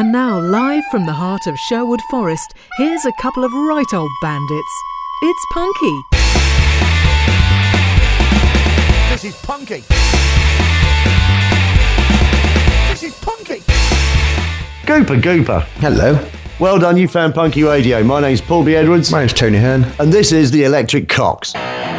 And now, live from the heart of Sherwood Forest, here's a couple of right old bandits. It's Punky. This is Punky. This is Punky. Gooper. Hello. Well done, you found Punky Radio. My name's Paul B. Edwards. My name's Tony Hearn. And this is the Electric Cocks.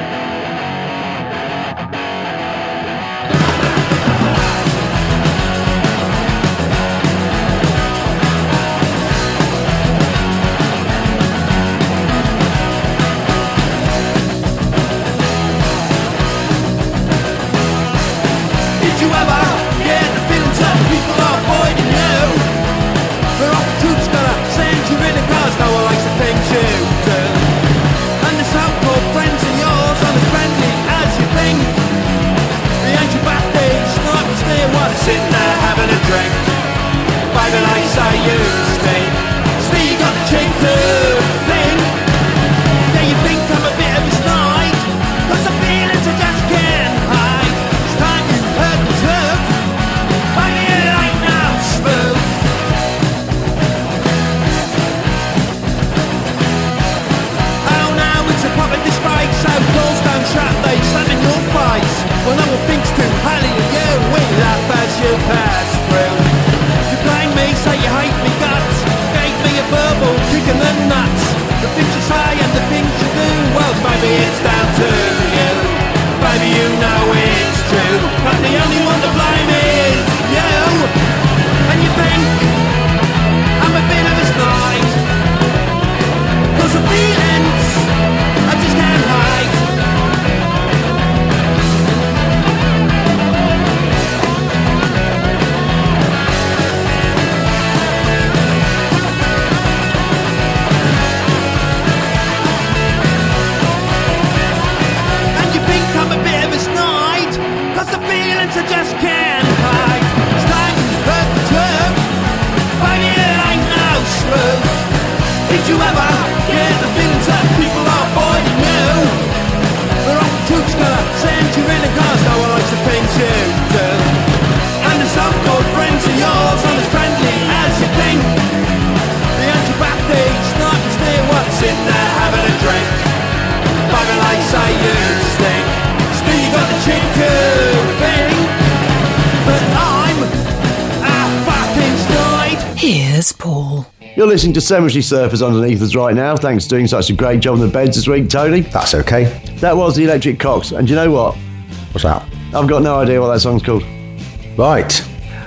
Here's Paul. You're listening to Cemetery Surfers underneath us right now. Thanks for doing such a great job on the beds this week, Tony. That's okay. That was the Electric Cocks. And do you know what? What's that? I've got no idea what that song's called. Right.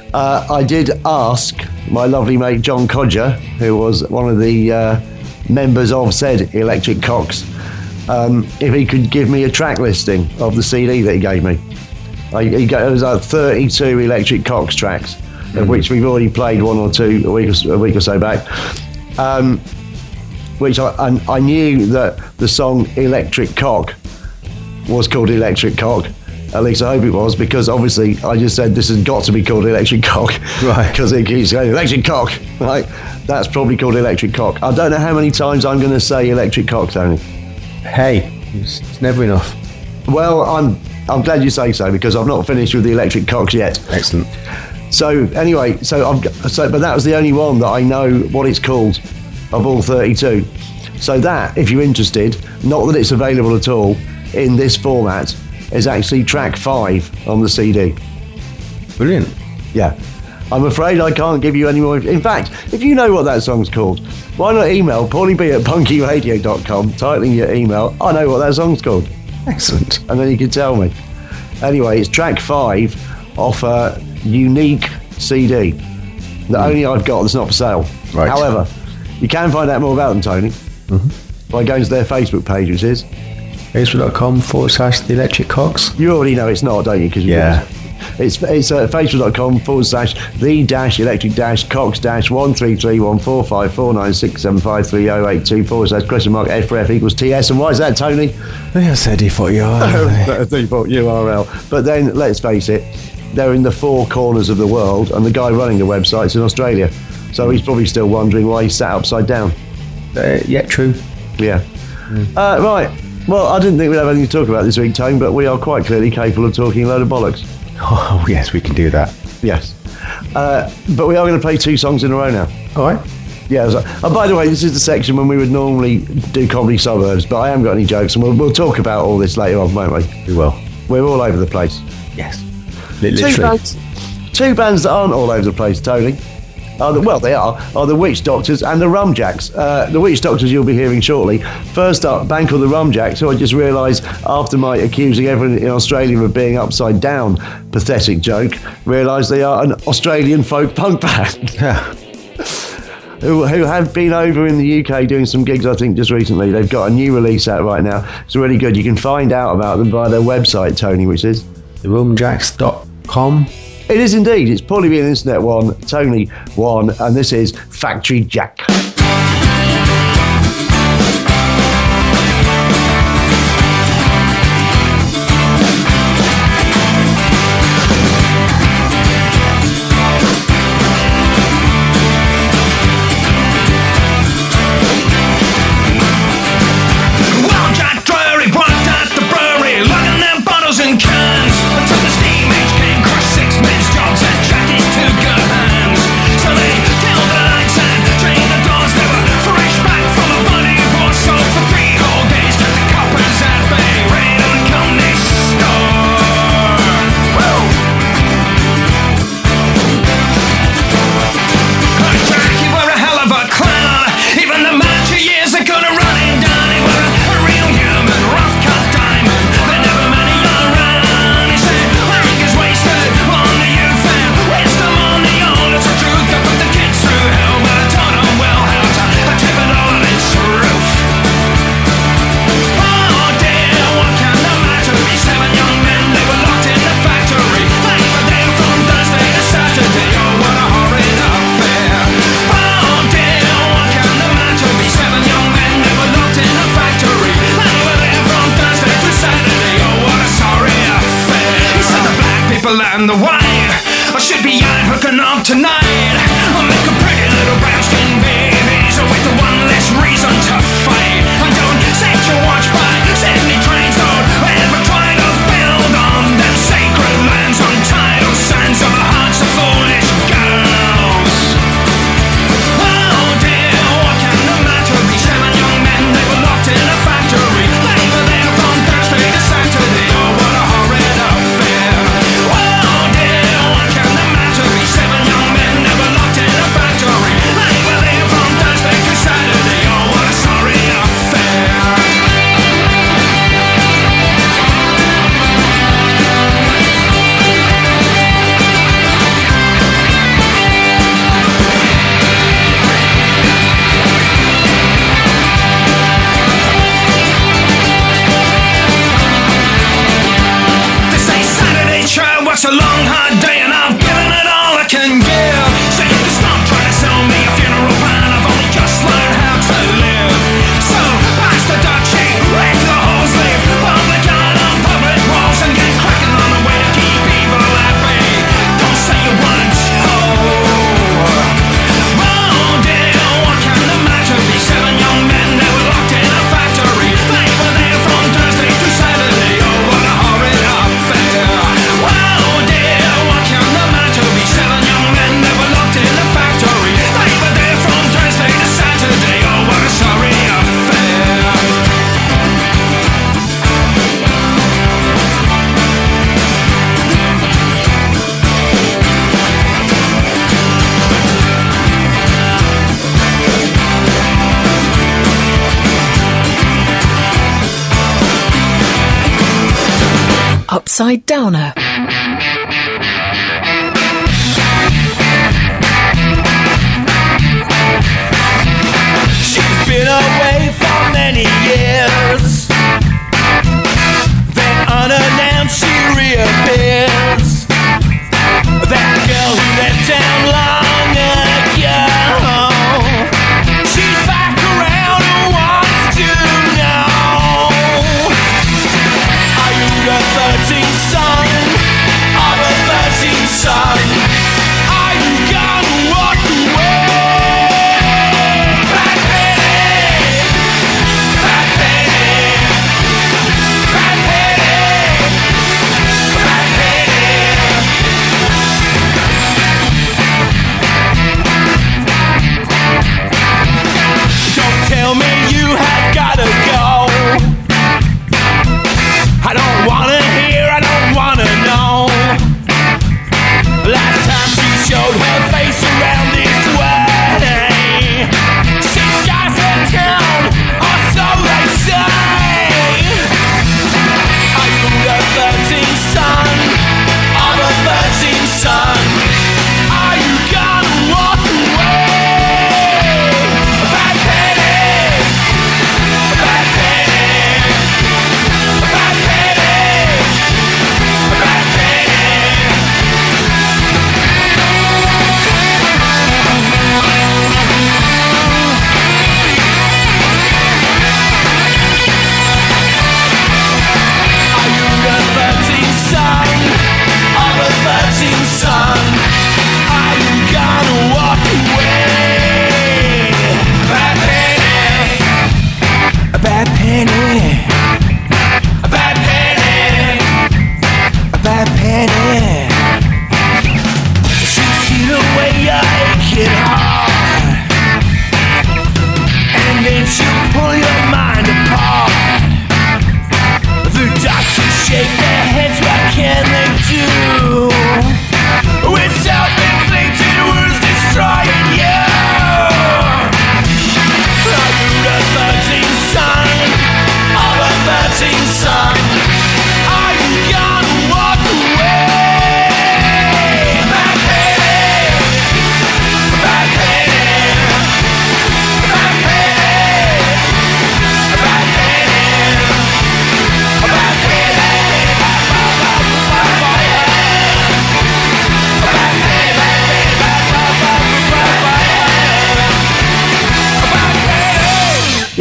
I did ask my lovely mate John Codger, who was one of the members of said Electric Cocks, if he could give me a track listing of the CD that he gave me. It was 32 Electric Cocks tracks, of which we've already played one or two a week or so back. Which I knew that the song Electric Cock was called Electric Cock. At least I hope it was, because obviously I just said this has got to be called Electric Cock. Right. Because it keeps going, Electric Cock. Right. That's probably called Electric Cock. I don't know how many times I'm going to say Electric Cock, Tony. Hey, it's never enough. Well, I'm glad you say so, because I've not finished with the Electric Cocks yet. Excellent. So anyway, but that was the only one that I know what it's called of all 32. So that, if you're interested, not that it's available at all in this format, is actually track 5 on the CD. Brilliant. Yeah. I'm afraid I can't give you any more. In fact, if you know what that song's called, why not email paulieb@punkyradio.com, titling your email, I know what that song's called. Excellent. And then you can tell me. Anyway, it's track 5 off a unique CD that only I've got that's not for sale. Right. However, you can find out more about them, Tony, by going to their Facebook page, which is facebook.com/The Electric Cocks. You already know it's not, don't you? Cause yeah. It's facebook.com/the-electric-cocks-133145496753082/?F4F =TS. And why is that, Tony? Yes, default URL. Default URL. But then, let's face it, they're in the 4 corners of the world, and the guy running the website's in Australia. So he's probably still wondering why he's sat upside down. Yeah, true. Yeah. Right. Well, I didn't think we'd have anything to talk about this week, Tone, but we are quite clearly capable of talking a load of bollocks. Oh, yes, we can do that. Yes. But we are going to play 2 songs in a row now. All right. Yeah. And by the way, this is the section when we would normally do Comedy Suburbs, but I haven't got any jokes, and we'll talk about all this later on, won't we? We will. We're all over the place. Yes. Literally. Two bands that aren't all over the place, Tony. Are the Witch Doctors and the Rumjacks. The Witch Doctors you'll be hearing shortly. First up, a band called the Rumjacks, who I just realised after my accusing everyone in Australia of being upside down pathetic joke, realised they are an Australian folk punk band. Who have been over in the UK doing some gigs, I think, just recently. They've got a new release out right now. It's really good. You can find out about them via their website, Tony, which is therumjacks.com. It is indeed. It's Paulie B and Internet 1, Tony 1, and this is Factory Jack. So they killed the lights and drained the doors. They were fresh back from a body war. So for 3 whole days, kept the coppers at bay, ready to come next door. Woo! Jack, you were a hell of a clown. Even the macho years are gonna run him down. He was a real human, rough cut diamond. There never many around. He said, life is wasted on the youth and wisdom on the old. It's the truth that put the kids through hell, but I taught them well how to tip it all on its roof. Oh dear, what can the matter be? 7 young men, they were locked in the factory. They were there from Thursday to Saturday. Oh, what a horrid affair. Oh dear, what can the matter be? 7 young men, they were locked in the factory. They were there from Thursday to Saturday. Oh, what a sorry affair. He said the black people and the white should be out hooking up tonight. I'll make a pretty little brown-skin babies with the one less reason to fight. And don't set your watch by Sydney trains. Don't ever try to build on them sacred lands on tidal sands of the hearts of foolish girls. Oh dear, what can the matter be? 7 young men, they were locked in a factory. They were there from Thursday to Saturday. Oh, what a horrid affair. Oh dear, what can the matter be? 7 young men, they were locked in a factory. They were there from Thursday to Saturday. Oh, what a sorry affair. They say Saturday, child, what's a long hard day, and I've given it all I can give. So you can stop trying to sell me a funeral plan. I've only just learned how to live. So pass the duchy, wreck the hose, leave public art on public walls, and get cracking on the way to keep evil at bay. Don't say you want to. Oh dear, what can the matter be? 7 young men, they were locked in a factory. They were there from Thursday to Saturday. Oh, what a horrid affair. Oh dear, what can the matter be? 7 young men, they were locked in a factory. They were there from Thursday to Saturday. Oh, what a sorry affair. Upside Downer. She's been away for many years. Then unannounced she reappears. That girl who left town long ago. She's back around and wants to know, are you the 13th son of a 13th son? Are you gonna walk away? Black Penny, Black Penny, Black Penny, Black Penny.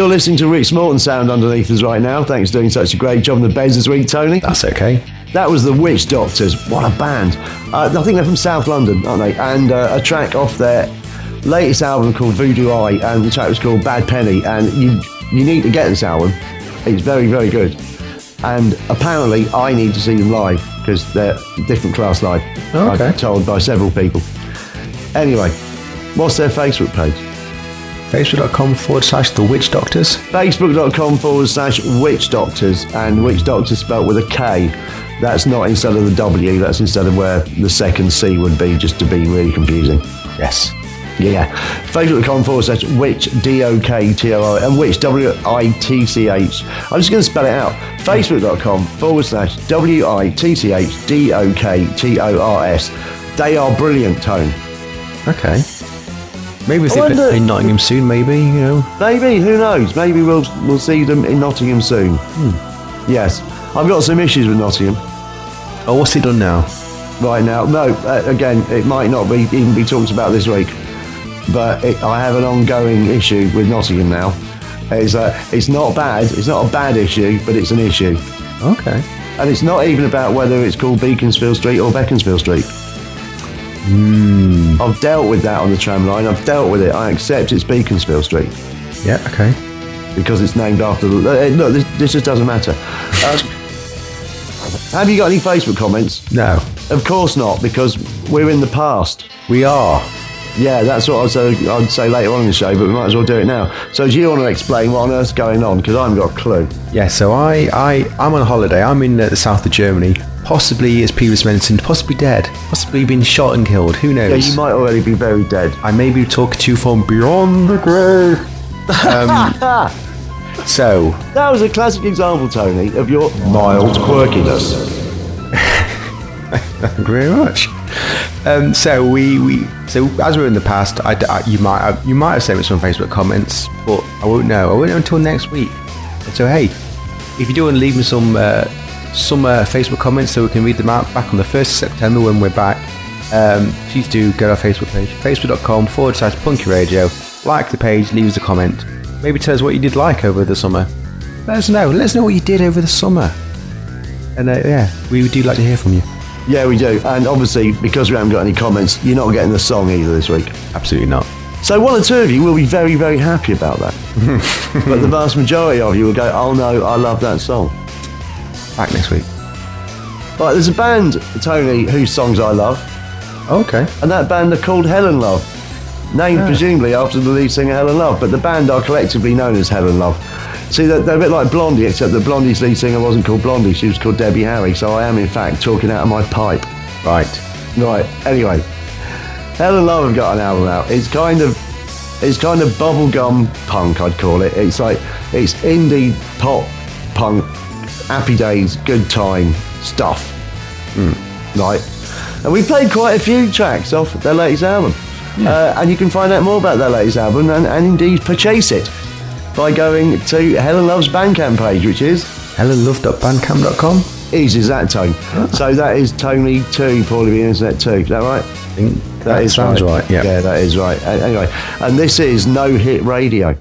you're listening to Rick Morton sound underneath us right now, thanks for doing such a great job on the beds this week, Tony. That's okay. That was the Witch Doctors. What a band. I think they're from South London, aren't they? And a track off their latest album called Voodoo Eye, and the track was called Bad Penny. And you need to get this album. It's very, very good. And apparently I need to see them live because they're different class live. Oh, okay. I've been told by several people. Anyway, what's their Facebook page? Facebook.com/The Witch Doctors. Facebook.com/Witch Doctors, and Witch Doctors spelt with a K. That's not instead of the W, that's instead of where the second C would be, just to be really confusing. Yes. Yeah. Facebook.com/Witch DOKTOR and Witch WITCH. I'm just going to spell it out. Facebook.com/WITCHDOKTORS. They are brilliant, Tone. Okay. Maybe if they're in Nottingham soon, maybe, you know. Maybe, who knows? Maybe we'll see them in Nottingham soon. Yes. I've got some issues with Nottingham. Oh, what's it done now? Right now. No, again, it might not even be talked about this week, but I have an ongoing issue with Nottingham now. It's not bad. It's not a bad issue, but it's an issue. Okay. And it's not even about whether it's called Beaconsfield Street or Beaconsfield Street. I've dealt with that on the tram line. I've dealt with it. I accept it's Beaconsfield Street. Yeah, okay. Because it's named after the... Look, this just doesn't matter. Have you got any Facebook comments? No. Of course not, because we're in the past. We are. Yeah, that's what I'd say later on in the show, but we might as well do it now. So do you want to explain what on earth's going on? Because I haven't got a clue. Yeah, so I'm on holiday. I'm in the south of Germany. Possibly, as previously mentioned, possibly dead. Possibly been shot and killed. Who knows? Yeah, you might already be very dead. I may be talking to you from beyond the grave. So... That was a classic example, Tony, of your mild quirkiness. Thank you very much. So so as we're in the past, you might have sent me some Facebook comments, but I won't know. I won't know until next week. So hey, if you do want to leave me some Facebook comments so we can read them out back on the 1st of September when we're back, please do go to our Facebook page, facebook.com/Punky Radio. Like the page, leave us a comment. Maybe tell us what you did like over the summer. Let us know what you did over the summer. And yeah, we do like to hear from you. Yeah, we do. And obviously, because we haven't got any comments, you're not getting the song either this week. Absolutely not. So one or two of you will be very, very happy about that. But the vast majority of you will go, oh no, I love that song. Back next week. Right, there's a band, Tony, whose songs I love. Okay. And that band are called Helen Love. Named presumably after the lead singer Helen Love. But the band are collectively known as Helen Love. See, they're a bit like Blondie, except that Blondie's lead singer wasn't called Blondie, she was called Debbie Harry, so I am in fact talking out of my pipe. Right. Anyway, Helen Love have got an album out. It's kind of bubblegum punk, I'd call it. It's indie pop punk, happy days, good time stuff. Right. And we played quite a few tracks off their latest album. Yeah. And you can find out more about their latest album and indeed purchase it by going to Helen Love's Bandcamp page, which is helenlove.bandcamp.com. Easy as that, Tone. So that is Tony 2, Paulie the Internet 2. Is that right? I think that sounds right. Yeah. Yeah, that is right. Anyway, and this is No Hit Radio.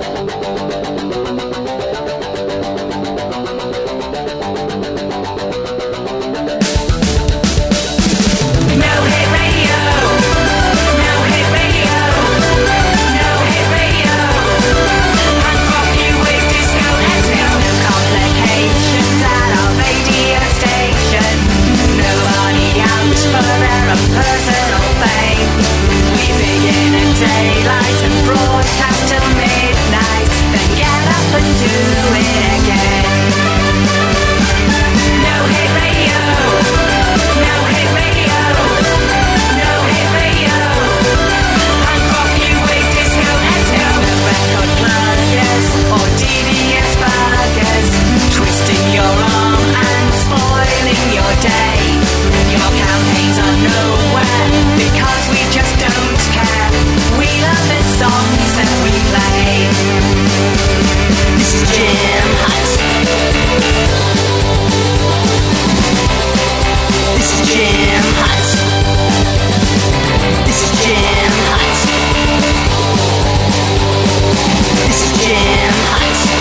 Daylight and broadcast till midnight, then get up and do it again. No hit radio, no hit radio, no hit radio. Punk rock, new wave, disco, ethno, record pluggers or DVS buggers, twisting your arm and spoiling your day. Your campaigns are nowhere because we just don't care. We love the songs that we play. This is Jim Hutt. This is Jim Hutt. This is Jim Hutt. This is Jim Hutt.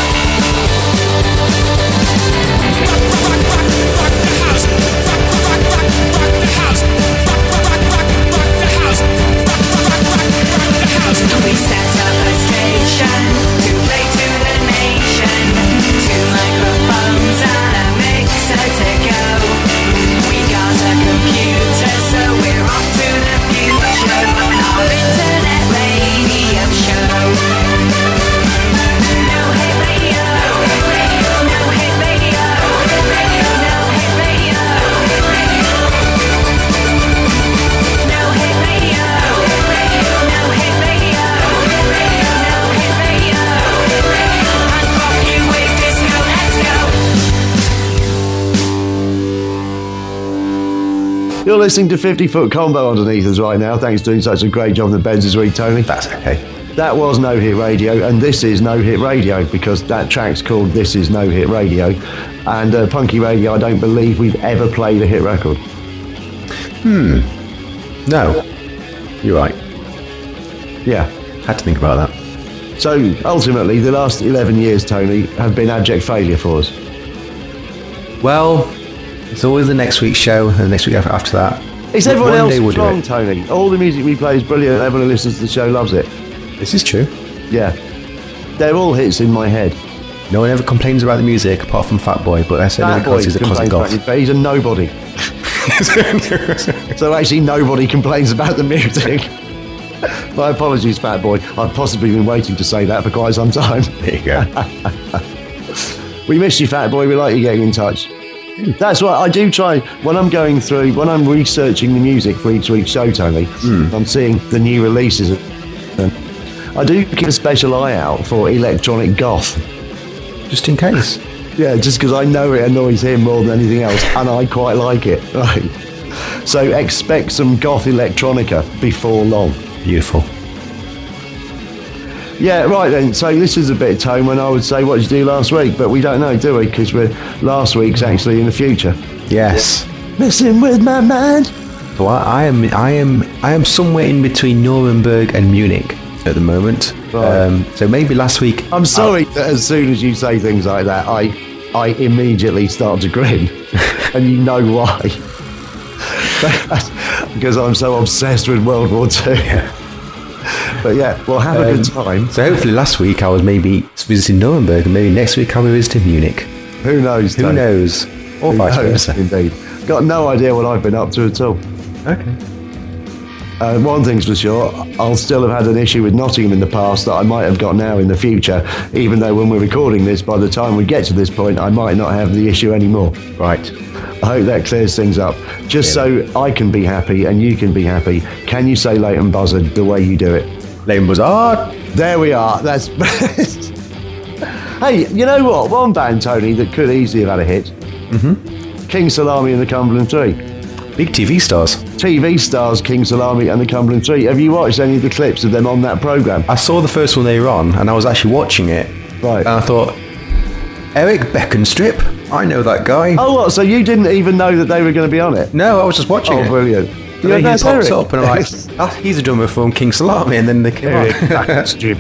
You're listening to 50-foot combo underneath us right now. Thanks for doing such a great job on the beds this week, Tony. That's okay. That was No Hit Radio, and this is No Hit Radio because that track's called This Is No Hit Radio. And Punky Radio, I don't believe we've ever played a hit record. No, you're right. Yeah. Had to think about that. So ultimately, the last 11 years, Tony, have been abject failure for us. Well, it's always the next week's show and the next week after that. Is everyone One else day we'll do wrong, it. Tony? All the music we play is brilliant. Everyone who listens to the show loves it. This is true. Yeah. They're all hits in my head. No one ever complains about the music apart from Fat Boy, but that's only That boy because he's a closet complains goth. about it, but he's a nobody. So actually nobody complains about the music. My apologies, Fat Boy. I've possibly been waiting to say that for quite some time. There you go. We miss you, Fat Boy. We like you getting in touch. That's why I do try, when I'm going through, when I'm researching the music for each week's show, Tony, I'm seeing the new releases. I do keep a special eye out for electronic goth. Just in case. Yeah, just because I know it annoys him more than anything else, and I quite like it. Right. So expect some goth electronica before long. Beautiful. Yeah, right then. So this is a bit of tone when I would say, what did you do last week? But we don't know, do we? Because last week's actually in the future. Yes. Messing with my mind. So I am somewhere in between Nuremberg and Munich at the moment. Right. So maybe last week. I'm sorry that as soon as you say things like that, I immediately start to grin. And you know why. Because I'm so obsessed with World War II. Yeah. But yeah, well, have a good time. So hopefully last week I was maybe visiting Nuremberg, and maybe next week I'll be visiting Munich. Who knows? Who Dave? knows? Or Who vice knows, versa. indeed. Got no idea what I've been up to at all. Okay. One thing's for sure, I'll still have had an issue with Nottingham in the past that I might have got now in the future, even though when we're recording this, by the time we get to this point, I might not have the issue anymore. Right. I hope that clears things up. Just so I can be happy and you can be happy, can you say Leighton Buzzard the way you do it? Leighton Buzzard. There we are. That's best. Hey, you know what? One band, Tony, that could easily have had a hit. Mm-hmm. King Salami and the Cumberland Three. Big TV stars. TV stars, King Salami and the Cumberland Three. Have you watched any of the clips of them on that programme? I saw the first one they were on, and I was actually watching it. Right. And I thought, Eric Beckenstrip? I know that guy. Oh, what? So you didn't even know that they were going to be on it? No, I was just watching Oh, it. brilliant. And then he that's pops Eric. up, and I'm like, oh, he's a drummer from King Salami, and then they came on. Strip.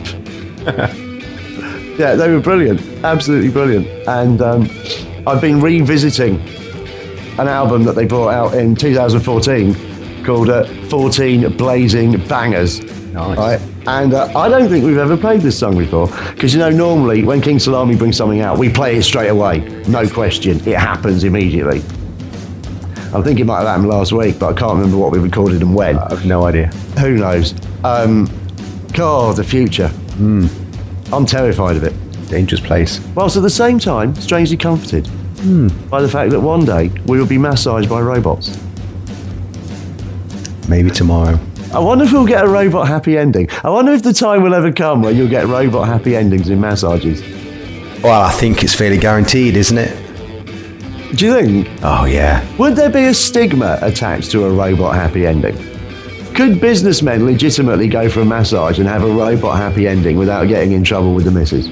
Yeah, they were brilliant. Absolutely brilliant. And I've been revisiting an album that they brought out in 2014 called 14 Blazing Bangers. Nice. Right? And I don't think we've ever played this song before. Because, you know, normally when King Salami brings something out, we play it straight away. No question. It happens immediately. I think it might have happened last week, but I can't remember what we recorded and when. I have no idea. Who knows? God, the future. I'm terrified of it. Dangerous place. Whilst at the same time, strangely comforted by the fact that one day we will be massaged by robots. Maybe tomorrow. I wonder if we'll get a robot happy ending. I wonder if the time will ever come where you'll get robot happy endings in massages. Well, I think it's fairly guaranteed, isn't it? Do you think? Oh, yeah. Would there be a stigma attached to a robot happy ending? Could businessmen legitimately go for a massage and have a robot happy ending without getting in trouble with the missus?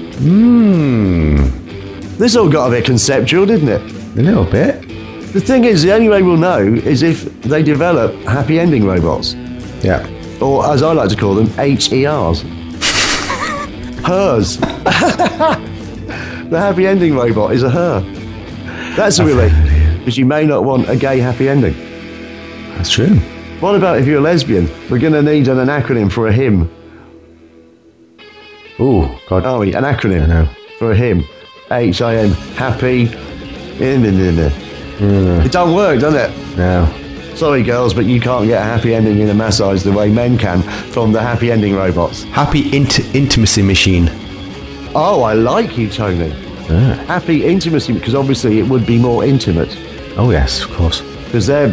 This all got a bit conceptual, didn't it? A little bit. The thing is, the only way we'll know is if they develop happy ending robots. Yeah. Or, as I like to call them, HERs. Hers. The happy ending robot is a her. That's a relief, because you may not want a gay happy ending. That's true. What about if you're a lesbian? We're going to need an acronym for a him. Oh, God. Are we? An acronym I know. for a him. HIM. Happy. It don't work, does it? No. Sorry, girls, but you can't get a happy ending in a massage the way men can from the happy ending robots. Happy intimacy machine. Oh, I like you, Tony. Happy intimacy, because obviously it would be more intimate. Oh, yes, of course. Because they're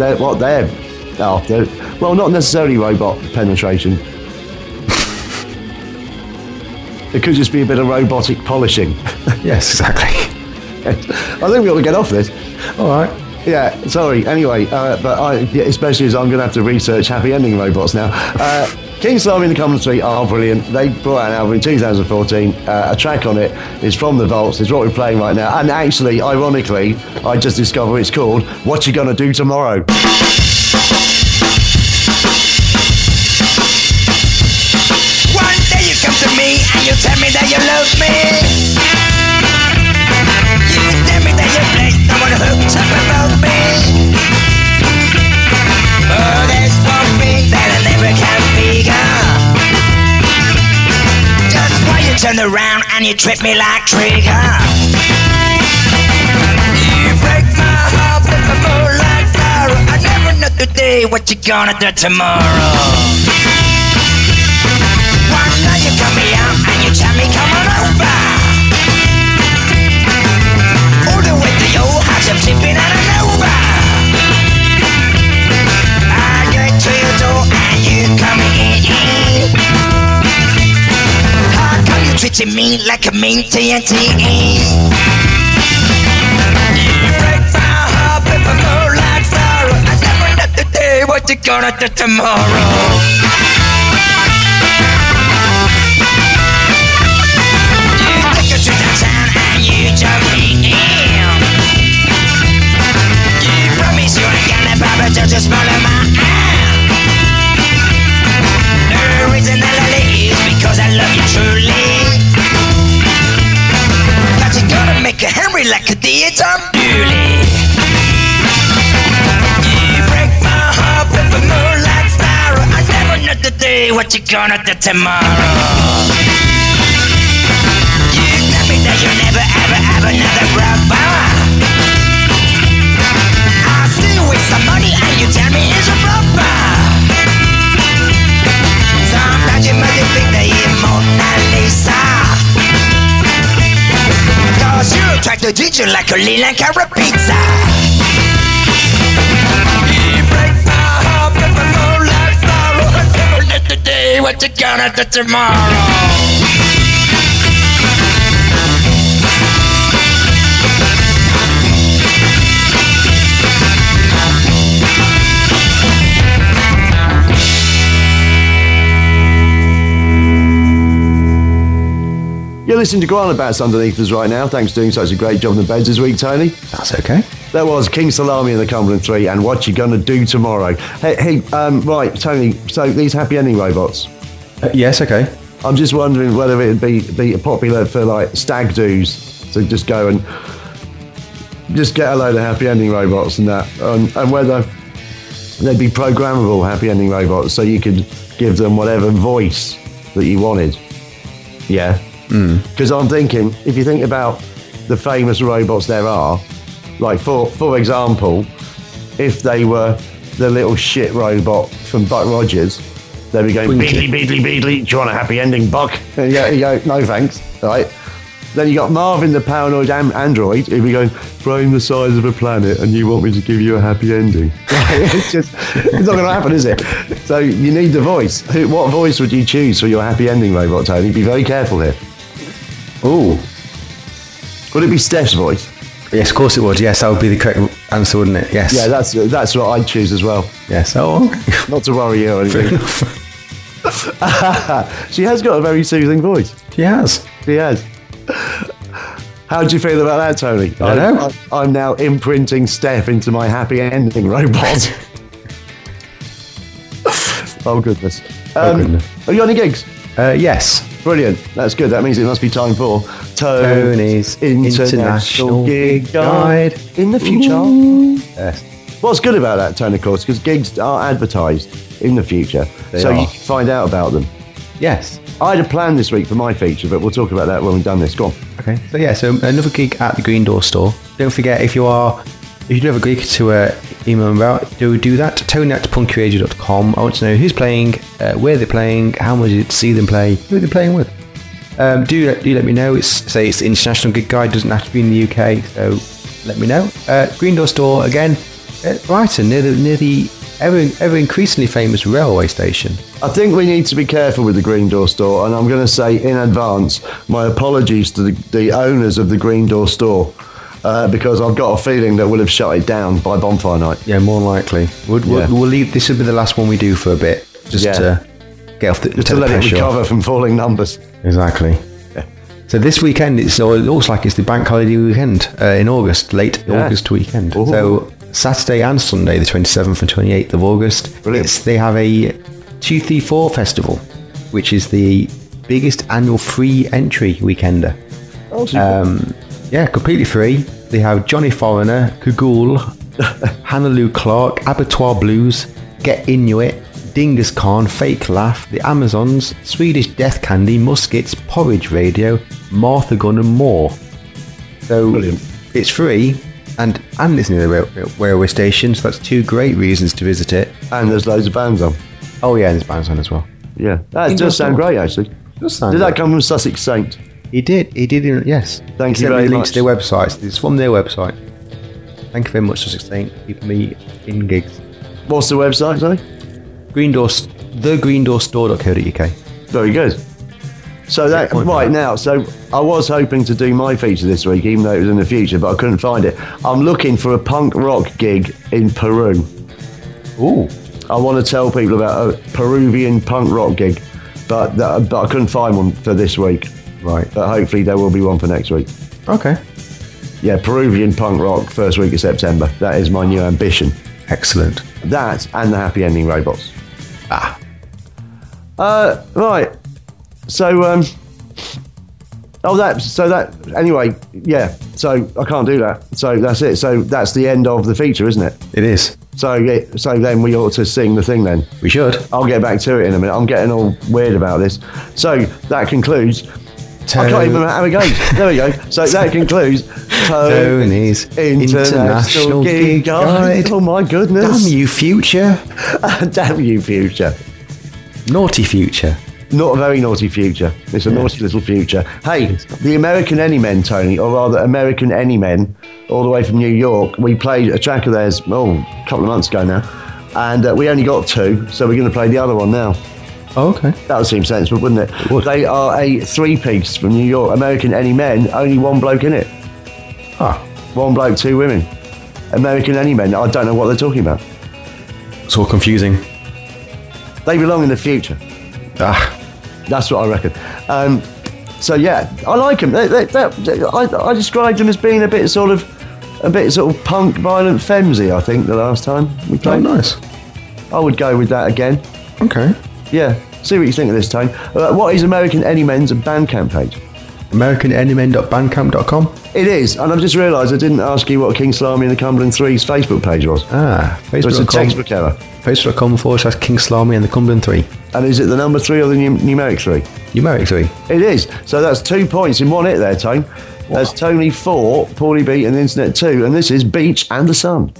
well, not necessarily robot penetration. It could just be a bit of robotic polishing. Yes, exactly. I think we ought to get off this. All right. Yeah, sorry. Anyway, especially as I'm going to have to research happy ending robots now. King Salami and the Common Street are brilliant. They brought out an album in 2014. A track on it is from the Vaults. It's what we're playing right now. And actually, ironically, I just discovered it's called What You Gonna Do Tomorrow. One day you come to me and you tell me that you love me. You tell me that you play someone hooked up about me. Oh, there's one thing that I never can figure. Just why you turn around and you trip me like trigger. You break my heart with a more like sorrow. I never know today what you gonna do tomorrow. One night you cut me out and you tell me come on over. All the way to your house I'm tipping out and over. I get to your door and you come in. How come you treating me like a mean TNT? You break my heart with a more like sorrow. I never know today what you gonna do tomorrow. To downtown and you jump me in. You promise you ain't gonna bother just a small amount. The reason I leave is because I love you truly. But you gotta make a Henry like a Tom Dooley. You break my heart with a moonlight star. I never know today what you gonna do tomorrow. That you'll never ever have another brother. I see you with some money and you tell me it's a brother. Sometimes you must think that you're Mona Lisa. Cause you try to teach you like a Leland carrot pizza. You break my heart with a low life sorrow. I never know today what you gonna do tomorrow. You're listening to Grant Bats Underneath Us right now. Thanks for doing such a great job in the beds this week, Tony. That's okay. That was King Salami and the Cumberland 3 and What You Gonna Do Tomorrow. Right, Tony, so these happy ending robots. Yes, okay. I'm just wondering whether it'd be popular for like stag do's to just go and just get a load of happy ending robots and that, and whether they'd be programmable happy ending robots so you could give them whatever voice that you wanted. Yeah. Because I'm thinking, if you think about the famous robots there are, like for example, if they were the little shit robot from Buck Rogers, they'd be going, beedly, beedly, beedly, do you want a happy ending, Buck? And you go, no thanks, right? Then you got Marvin the paranoid android, who'd be going, brain the size of a planet and you want me to give you a happy ending. It's not going to happen, is it? So you need the voice. What voice would you choose for your happy ending robot, Tony? Be very careful here. Ooh. Would it be Steph's voice? Yes, of course it would. Yes, that would be the correct answer, wouldn't it? Yes. Yeah, that's what I'd choose as well. Yes. Oh, not to worry you or anything. She has got a very soothing voice. She has. She has. How do you feel about that, Tony? I know. I'm now imprinting Steph into my happy ending robot. Oh, goodness. Goodness. Have you got any gigs? Yes. Brilliant. That's good. That means it must be time for Tony's International Gig Guide in the future. Yes. What's good about that, Tony, of course, because gigs are advertised in the future, so you can find out about them. Yes. I had a plan this week for my feature, but we'll talk about that when we've done this. Go on. Okay. So another gig at the Green Door store. Don't forget, if you do have a gig to email them about, do that. Tony@punkyradio.com. I want to know who's playing, where they're playing, how much you see them play, who they're playing with. Do let me know. It's the International Gig Guide. Doesn't have to be in the UK, so let me know. Green Door store again, at Brighton, near the ever increasingly famous railway station. I think we need to be careful with the Green Door store, and I'm going to say in advance my apologies to the owners of the Green Door store. because I've got a feeling that we'll have shut it down by bonfire night. Yeah, more likely. We'll leave. This will be the last one we do for a bit, just to get off just to let it recover from falling numbers. Exactly. Yeah. So this weekend, it looks like it's the bank holiday weekend in August, late August weekend. Ooh. So Saturday and Sunday, the 27th and 28th of August, Brilliant. they have a 234 festival, which is the biggest annual free entry weekender. Oh, super. Yeah, completely free. They have Johnny Foreigner, Cagoule, Hannah Lou Clark, Abattoir Blues, Get Inuit, Dingus Khan, Fake Laugh, The Amazons, Swedish Death Candy, Muskets, Porridge Radio, Martha Gunn and more. So Brilliant. It's free and it's near the railway station, so that's two great reasons to visit it. And there's loads of bands on. Oh yeah, and there's bands on as well. Yeah, that does sound great, actually. Did that come from Sussex Saint? He did, yes. Thank He you sent me very a link much. to their website. It's from their website. Thank you very much, Sussex Saint, keeping me in gigs. What's the website, sorry? thegreendorstore.co.uk. Very good. So that right now, so I was hoping to do my feature this week, even though it was in the future, but I couldn't find it. I'm looking for a punk rock gig in Peru. Ooh. I want to tell people about a Peruvian punk rock gig, but I couldn't find one for this week. Right. But hopefully there will be one for next week. Okay. Yeah, Peruvian punk rock, first week of September. That is my new ambition. Excellent. That and the Happy Ending Robots. Right. So, anyway, yeah. So I can't do that. So that's it. So that's the end of the feature, isn't it? It is. So then we ought to sing the thing then. We should. I'll get back to it in a minute. I'm getting all weird about this. So that concludes. I can't even remember how it goes. There we go. So that concludes Tony's International Gig Guide. Oh my goodness. Damn you, future. Damn you, future. Naughty future. Not a very naughty future. It's a naughty little future. Hey, the American Any Men, Tony, or rather American Any Men, all the way from New York. We played a track of theirs, a couple of months ago now. And we only got two, so we're going to play the other one now. Oh, okay. That would seem sensible, wouldn't it? It would. They are a three-piece from New York. American Any Men, only one bloke in it. Ah, One bloke, two women. American Any Men, I don't know what they're talking about. it's all confusing. They belong in the future. That's what I reckon. So yeah, I like them. I described them as being a bit sort of punk, violent, femsy. I think the last time we Oh, played. nice. I would go with that again. Okay. Yeah. See what you think of this, Tone. What is American Any Men's Bandcamp page? AmericanAnymen.bandcamp.com. It is, and I've just realised I didn't ask you what King Salami and the Cumberland Three's Facebook page was. So it's a Facebook.com. textbook error. Facebook.com/King Salami and the Cumberland 3. And is it the number 3 or the numeric 3? Numeric 3. It is. So that's 2 points in one hit there, Tone. That's Tony 4, Paulie B and the Internet 2, and this is Beach and the Sun.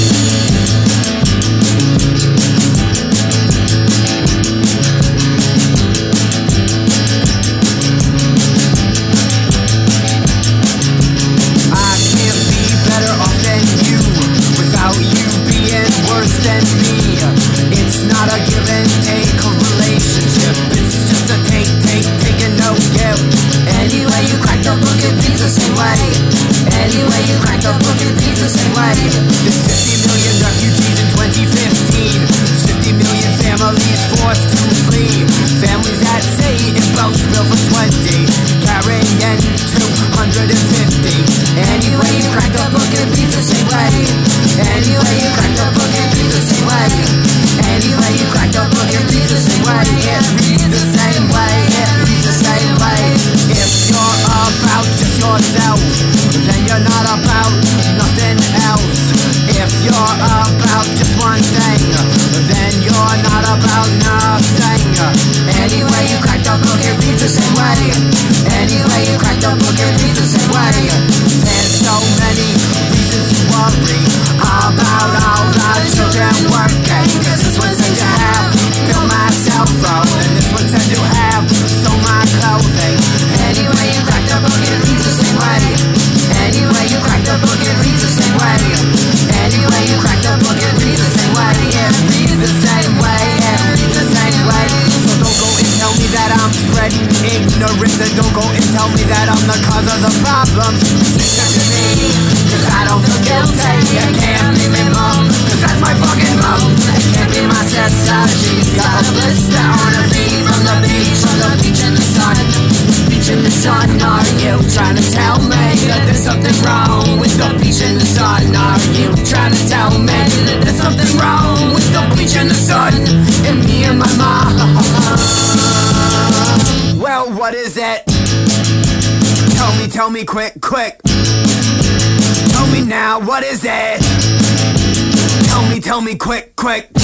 I can't be better off than you without you being worse than me. It's not a give and take relationship. It's just a take and no give. Anyway, you crack the book, it reads the same way. Anyway, you crack the book, it reads the same way. There's 50 million refugees in 2015. 50 million families forced to flee. Families that say it boats bill for 20, carrying 250. Anyway, you crack the book, it reads the same way. Anyway, you crack the book, it reads the same way. Anyway, you crack the book, it reads the same way. It reads the same way. It reads the same way. If you're about just yourself, then you're not about nothing else. If you're about just one thing, then you're not about nothing. Anyway, you crack the book, it reads the same way. Anyway, you crack the book, it reads the same way. There's so many reasons to worry about all got a blister on her feet from the beach, on the beach in the sun. Beach in the sun, are you trying to tell me that there's something wrong with the beach in the sun? Are you trying to tell me that there's something wrong with the beach in the sun? And me and my mom. Well, what is it? Tell me quick. Tell me now, what is it? Tell me quick.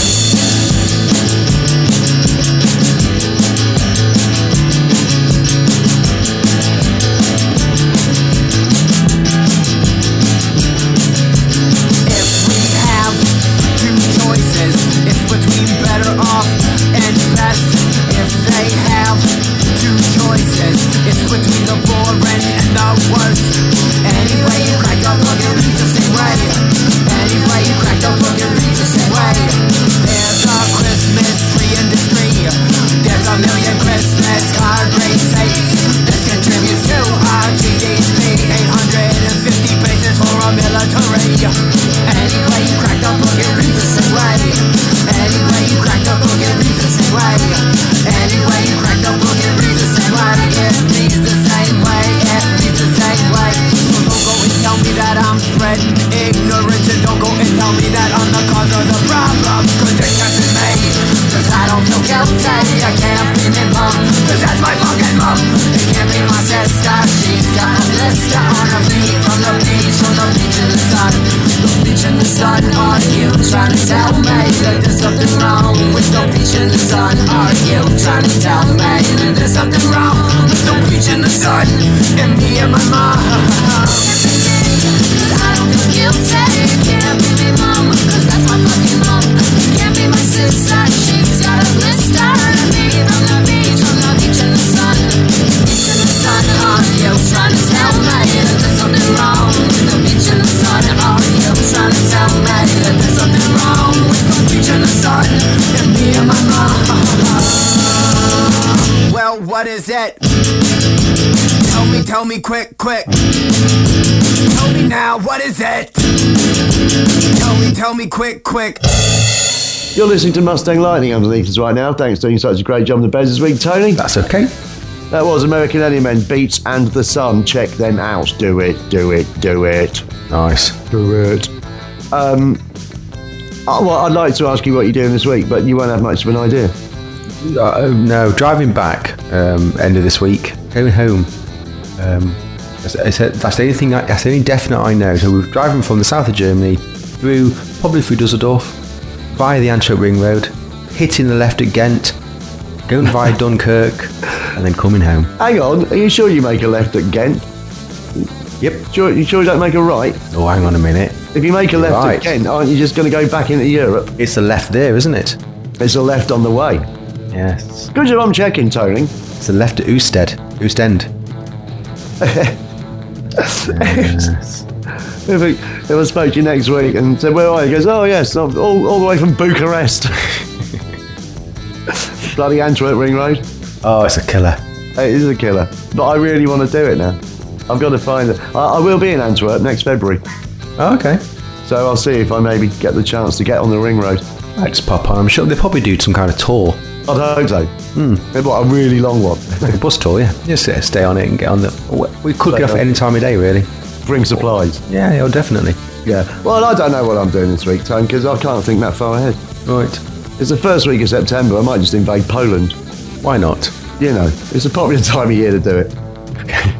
It's between better off and best. If they have two choices, it's between the boring and the worst. Anyway, you crack up, look and read the same way. Anyway, you crack up, look and read the same way. There's a Christmas tree industry. There's a million Christmas card receipts. This contributes to our GDP. 850 pages for a military. Anyway, you crack up, look and read the same way. Anyway, you crack the book and read the same way. Anyway, you crack the book and read the same way. It reads the same way. It reads the same way. So don't go and tell me that I'm spreading ignorance, and don't go and tell me that I'm the cause of the problems. Cause it can't be me. Cause I don't feel guilty. I can't be my mom. Cause that's my fucking mom. It can't be my sister. She's got a blister on her feet from the beach, on the beach in the sun. The beach in the sun. Are you trying to tell me that there's something wrong with the beach in the sun? Are you trying to tell me that there's something wrong with the beach in the sun? And me and my mom. I don't feel guilty. Can't be my mom, cause that's my fucking mom. Can't be my sister. She's got a blister on her feet from the beach, on the beach in the sun. Beach in the sun. Are you trying to tell me that there's something wrong with the beach in the sun? Are you trying to tell me that there's something wrong with the beach in the sun? And me and my mom. Well, what is it? Tell me quick. Tell me now, what is it? Tell me quick. You're listening to Mustang Lightning underneath us right now. Thanks for doing such a great job on the beds this week, Tony. That's okay. That was American Elemen, Beats and the Sun. Check them out. Do it. Nice. Do it. Well, I'd like to ask you what you're doing this week, but you won't have much of an idea. No, driving back end of this week, going home. That's the only definite I know. So we're driving from the south of Germany probably through Dusseldorf, via the Antwerp Ring Road, hitting the left at Ghent, going via Dunkirk, and then coming home. Hang on, are you sure you make a left at Ghent? Yep. You sure you don't make a right? Oh, hang on a minute. If you make a left Right. at Ghent, aren't you just going to go back into Europe? It's the left there, isn't it? It's a left on the way. Yes. Good job I'm checking, Tony. It's the left at Ostend. If I spoke to you next week and said, where are you? He goes, oh yes, all the way from Bucharest. Bloody Antwerp Ring Road. Oh, it's a killer. It is a killer. But I really want to do it now. I've got to find it. I will be in Antwerp next February. Oh, okay. So I'll see if I maybe get the chance to get on the Ring Road. I just pop on. I'm sure they'll probably do some kind of tour. I'd hope so. What, a really long one. Like a bus tour, yeah. Just stay on it and get on the... We could get off at any time of day, really. Bring supplies. Yeah, definitely. Yeah. Well, I don't know what I'm doing this week, Tone, because I can't think that far ahead. Right. It's the first week of September. I might just invade Poland. Why not? You know, it's a popular time of year to do it. Okay.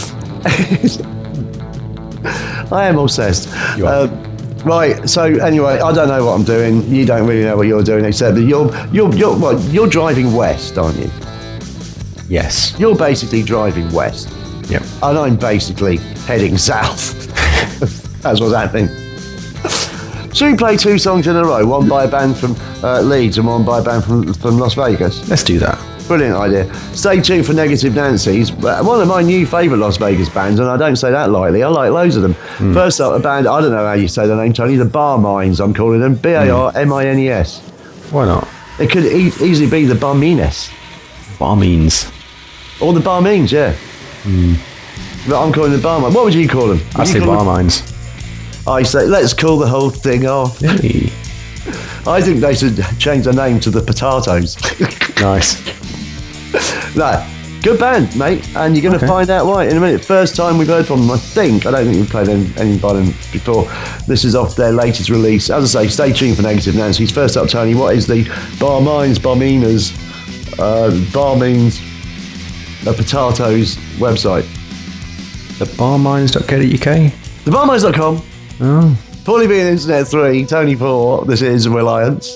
I am obsessed. You are. Right. So anyway, I don't know what I'm doing. You don't really know what you're doing, except that you're driving west, aren't you? Yes. You're basically driving west, Yep. and I'm basically heading south. That's what's happening. Should we play two songs in a row? One by a band from Leeds and one by a band from Las Vegas? Let's do that. Brilliant idea. Stay tuned for Negative Nancy's, one of my new favourite Las Vegas bands, and I don't say that lightly. I like loads of them. First up, a band, I don't know how you say the name, Tony, the Barmines, I'm calling them. Barmines. Why not? It could easily be the Barmines. Barmeans. Or the Barmeans, yeah. But I'm calling them Barmines. What would you call them? I'd say Barmines. I say, let's call the whole thing off. Hey. I think they should change the name to the Potatoes. Nice. No, good band, mate, and you're going to find out why in a minute. First time we've heard from them, I think. I don't think we've played any by them before. This is off their latest release. As I say, stay tuned for Negative Nancy's. First up, Tony, what is the Barmeans, the Potatoes website? The barmines.co.uk? Thebarmines.com. Oh. Paulie being Internet 3, Tony 4, this is Reliance.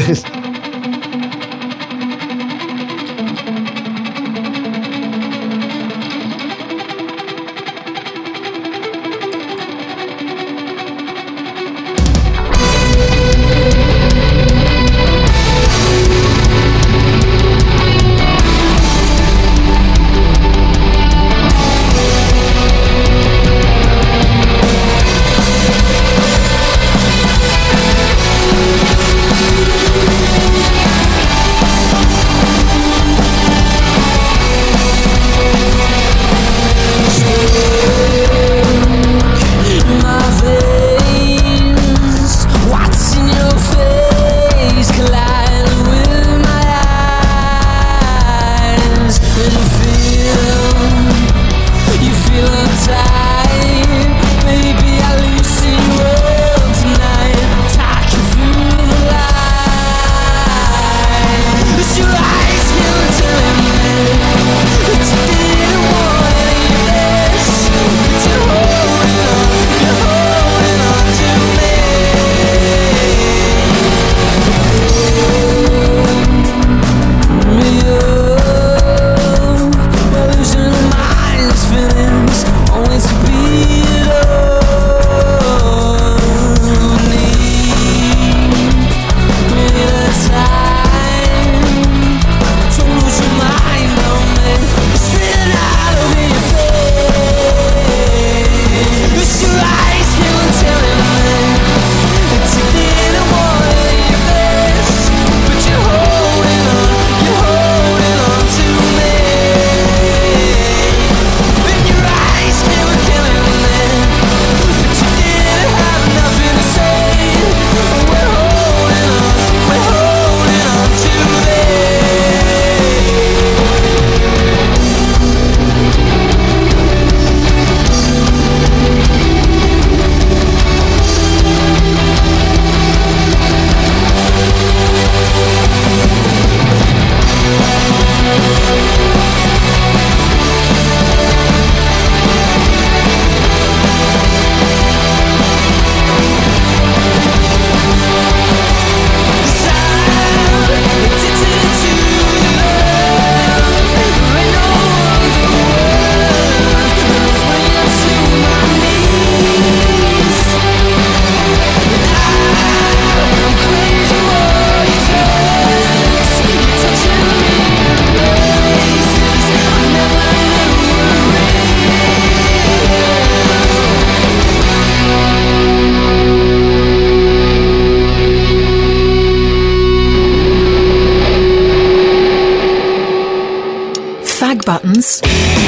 buttons.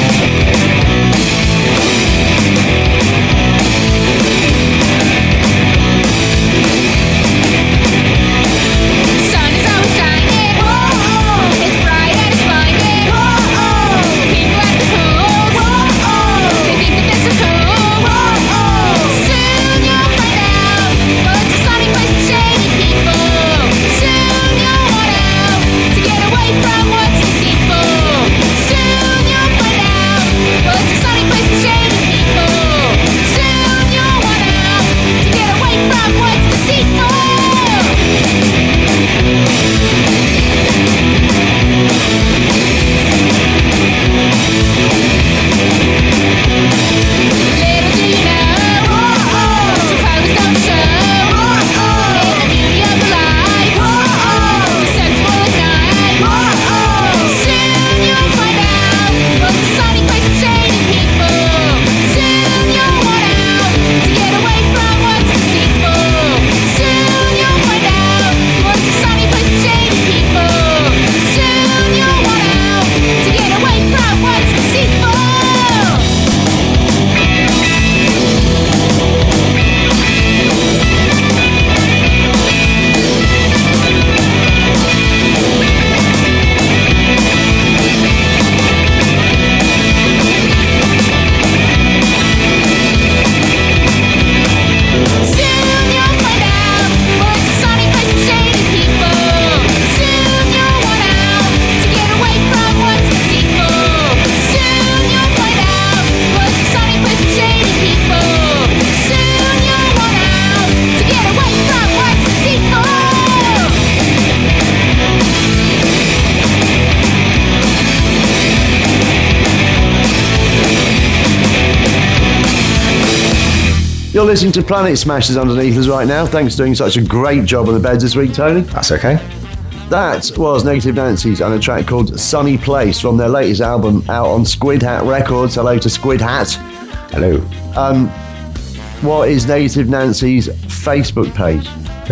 Sun is always shining. It's bright and it's blinding. People at the pool. They think that they're so cool. Soon you'll find out. Well, it's a sunny place with shady people. Soon you'll want out to get away from what's deceitful. Soon you'll find listening to Planet Smashers underneath us right now. Thanks for doing such a great job on the beds this week, Tony. That's okay. That was Negative Nancy's and a track called Sunny Place from their latest album out on Squid Hat Records. Hello to Squid Hat. Hello. What is Negative Nancy's Facebook page?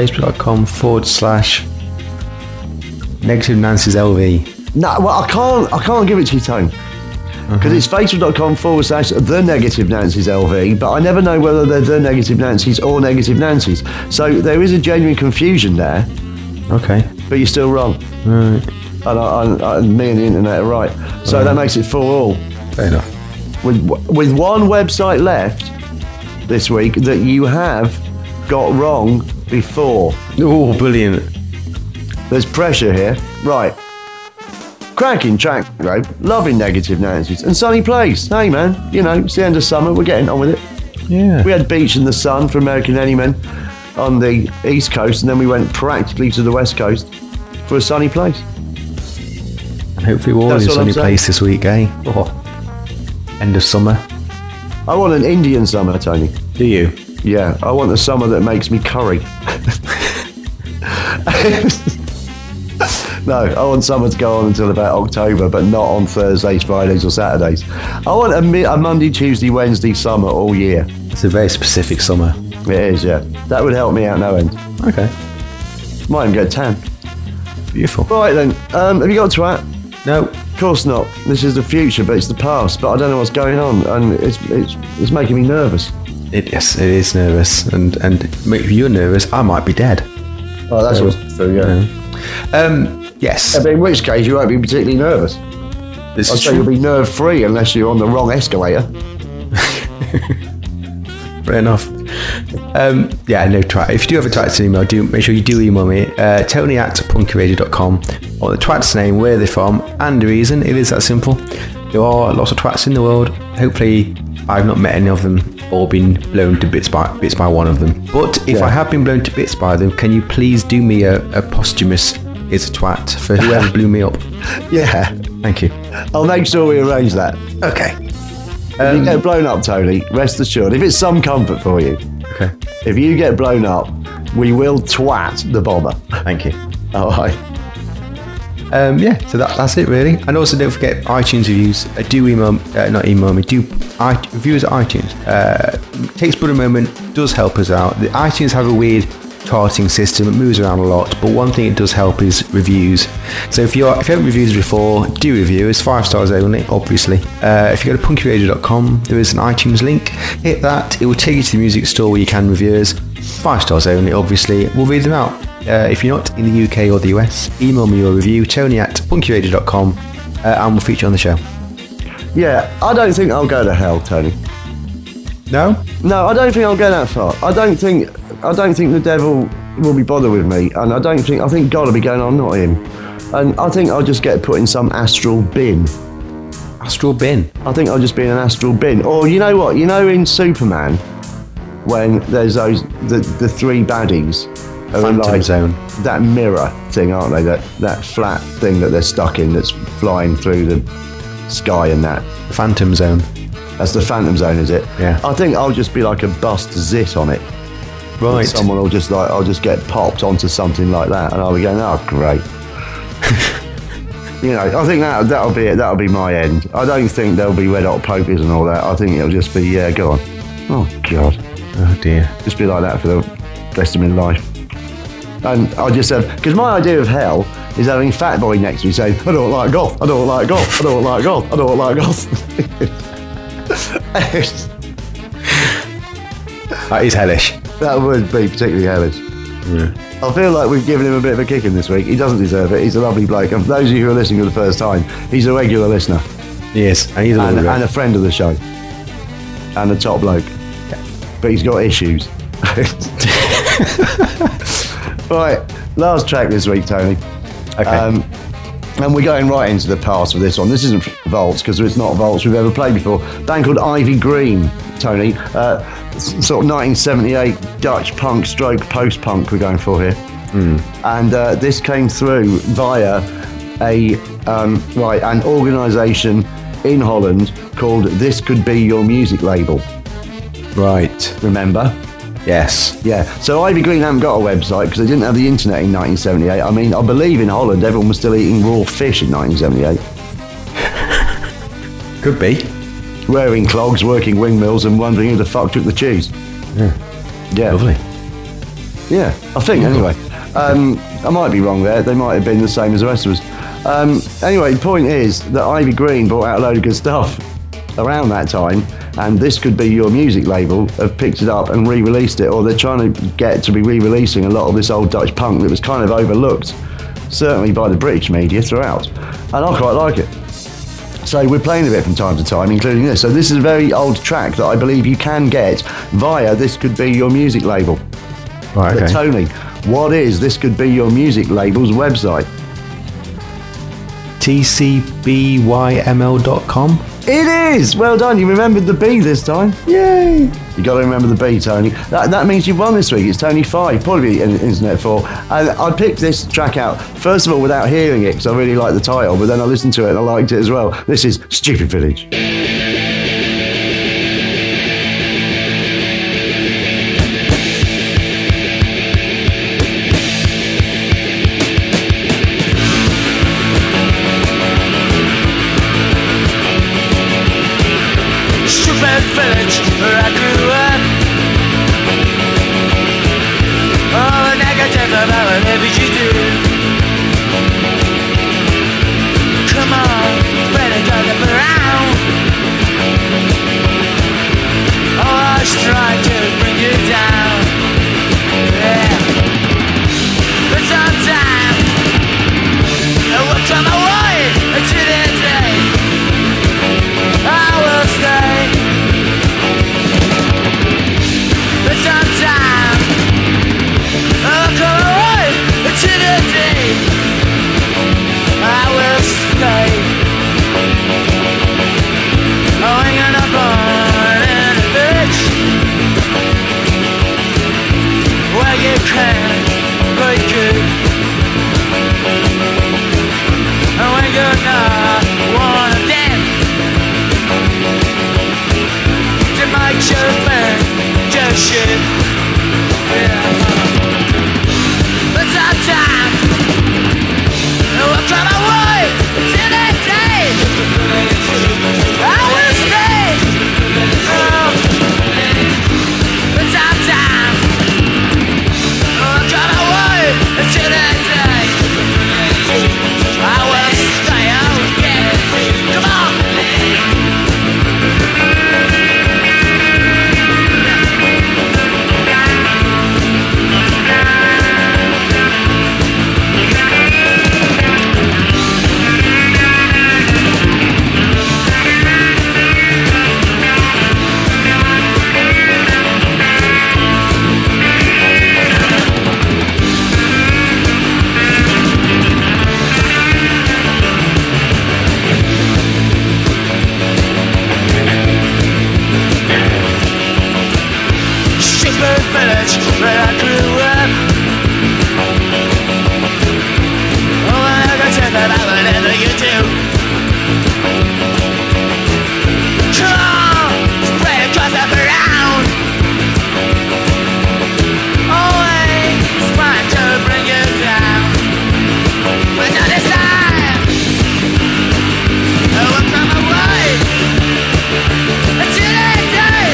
Facebook.com/Negative Nancy's LV. No, well, I can't give it to you, Tone. Because it's facebook.com/The Negative Nancy's LV, but I never know whether they're The Negative Nancy's or Negative Nancy's. So there is a genuine confusion there, Okay. but you're still wrong. Right. And me and the internet are right. So that makes it 4-4. Fair enough. With one website left this week that you have got wrong before. Oh, brilliant. There's pressure here. Right. Cracking track, though. Loving Negative Nancy's. And Sunny Place. Hey, man. You know, it's the end of summer. We're getting on with it. Yeah. We had Beach in the Sun for American Anymen on the East Coast, and then we went practically to the West Coast for a sunny place. And hopefully we're all That's in a what I'm sunny saying. place this week, eh? Oh. End of summer. I want an Indian summer, Tony. Do you? Yeah, I want a summer that makes me curry. No, I want summer to go on until about October, but not on Thursdays, Fridays or Saturdays. I want a Monday, Tuesday, Wednesday summer all year. It's a very specific summer. It is, yeah. That would help me out no end. Okay. Might even get tan. Beautiful. Right then, have you got a twat? No. Of course not. This is the future, but it's the past. But I don't know what's going on, and it's making me nervous. Yes, it is nervous. And if you're nervous, I might be dead. Oh, that's what's true, yeah. Yes. But in which case, you won't be particularly nervous. This I'd is say you'll true. be nerve-free unless you're on the wrong escalator. Fair enough. Yeah, no twat. If you do have a twat's email, do make sure you do email me. Tony@punkyradio.com. Or the twat's name, where they're from, and the reason. It is that simple. There are lots of twats in the world. Hopefully, I've not met any of them or been blown to bits by one of them. But if I have been blown to bits by them, can you please do me a posthumous "Is a twat" for whoever blew me up? Yeah. Thank you. I'll make sure we arrange that. Okay. If you get blown up, Tony, rest assured, if it's some comfort for you, Okay. if you get blown up, we will twat the bomber. Thank you. All right. Yeah, so that's it really. And also don't forget iTunes reviews. Do reviews at iTunes. Takes but a moment, does help us out. The iTunes have a weird charting system, it moves around a lot, but one thing it does help is reviews. So if you haven't reviewed before, do review. It's 5 stars only, obviously. If you go to punkyradio.com, there is an iTunes link. Hit that, it will take you to the music store where you can review us. 5 stars only, obviously. We'll read them out. If you're not in the UK or the US, email me your review, Tony@punkyradio.com, and we'll feature on the show. Yeah, I don't think I'll go to hell, Tony. No? No, I don't think I'll go that far. I don't think the devil will be bothered with me, and I think God will be going on, not him. And I think I'll just get put in some astral bin. Astral bin. I think I'll just be in an astral bin. Or you know what? You know in Superman, when there's the three baddies who are Phantom like Zone. that mirror thing, aren't they? That flat thing that they're stuck in that's flying through the sky and that. Phantom Zone. That's the Phantom Zone, is it? Yeah. I think I'll just be like a bust zit on it. Right. Someone will just I'll just get popped onto something like that, and I'll be going, oh great. You know, I think that'll be it. That'll be my end. I don't think there'll be red hot pokies and all that. I think it'll just be go on. Oh God. Oh dear. Just be like that for the rest of my life. And I just have, because my idea of hell is having Fat Boy next to me saying, I don't like golf, I don't like golf, I don't like golf, I don't like golf. That is hellish. That would be particularly hellish. Yeah. I feel like we've given him a bit of a kick in this week. He doesn't deserve it. He's a lovely bloke. And for those of you who are listening for the first time, he's a regular listener He is. And he's a lovely guy. and a friend of the show. And a top bloke. But he's got issues. Right, last track this week, Tony. Okay. And we're going right into the past with this one. This isn't Vaults, because it's not Vaults we've ever played before. A band called Ivy Green, Tony. Sort of 1978 Dutch punk stroke post-punk we're going for here. And this came through via an organisation in Holland called This Could Be Your Music Label. Right. Remember? Yes. Yeah, so Ivy Green haven't got a website because they didn't have the internet in 1978. I mean, I believe in Holland everyone was still eating raw fish in 1978. Could be. Wearing clogs, working windmills and wondering who the fuck took the cheese. Yeah. Lovely. Yeah, I think anyway. I might be wrong there. They might have been the same as the rest of us. Anyway, the point is that Ivy Green brought out a load of good stuff around that time, and This Could Be Your Music label have picked it up and re-released it, or they're trying to get to be re-releasing a lot of this old Dutch punk that was kind of overlooked, certainly by the British media throughout, and I quite like it. So we're playing a bit from time to time, including this. So this is a very old track that I believe you can get via This Could Be Your Music label. Right, But okay. Tony, what is This Could Be Your Music label's website? tcbyml.com. It is! Well done, you remembered the B this time. Yay! You got to remember the B, Tony. That means you've won this week. It's Tony 5, probably an Internet 4. And I picked this track out, first of all, without hearing it, because I really liked the title, but then I listened to it and I liked it as well. This is Stupid Village. Stupid village where I grew up. All the negative about whatever you do. Come on, spread it around. Oh, I was trying to bring you down. Yeah. But sometimes I will come away to the day. I will stay. But sometimes I'll come away to the day. I will stay. Oh, I'm gonna burn in a bitch where you can break it. Oh, I'm gonna wanna dance to make sure man just shit. Yeah. But sometimes I will come away to that day. I will stay. Oh. But sometimes I will come away to that day. I will stay. Oh yeah. Come on. Stupid village where I grew up. Oh, I never said that I would ever you do. Come on, spread it cause I'm around. Always trying to bring you down. But not this time. I will come away until that day.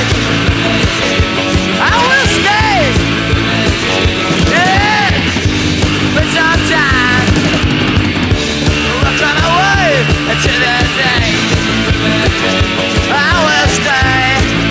I will stay. Yeah. But sometimes I'll come away until that day. I will stay.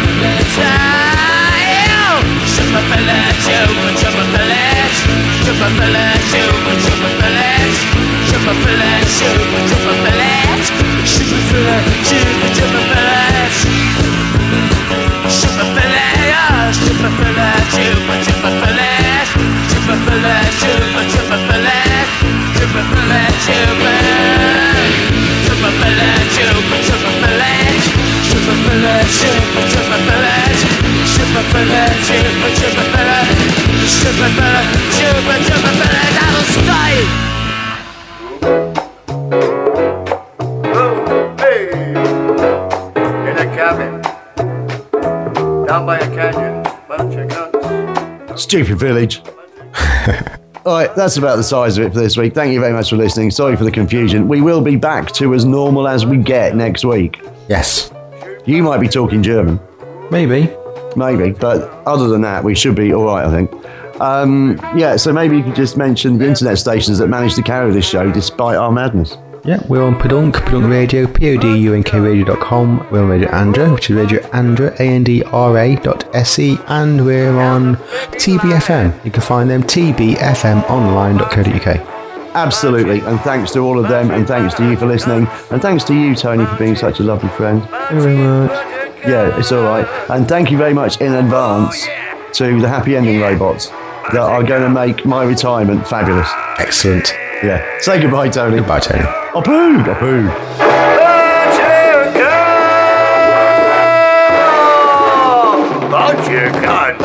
Stupid village, you, stupid village. Stupid village, you, stupid village. Stupid village, you, stupid village. Stupid village, you, stupid village. Stupid village, stupid village, you, stupid village. Stupid village, you, stupid village. Stupid village, you, stupid village, you, stupid village. Stupid village, you, stupid village. Stupid village, you, stupid village. Stupid village, you, stupid village. I will stay. Oh, hey, in a cabin down by a canyon, bunch of guns. Stupid village. All right, that's about the size of it for this week. Thank you very much for listening. Sorry for the confusion. We will be back to as normal as we get next week. Yes. You might be talking German. Maybe. But other than that, we should be all right, I think. So maybe you could just mention the internet stations that managed to carry this show despite our madness. Yeah, we're on Podunk Radio, PODUNKRadio.com. We're on Radio Andra, which is Radio Andra, ANDRA.se, and we're on TBFM. You can find them, tbfmonline.co.uk. Absolutely, and thanks to all of them, and thanks to you for listening, and thanks to you, Tony, for being such a lovely friend. Thank you very much. Yeah, it's all right. And thank you very much in advance to the Happy Ending robots that are going to make my retirement fabulous. Excellent. Yeah. Say goodbye, Tony. Goodbye, Tony. Apoo! Apoo! But you can't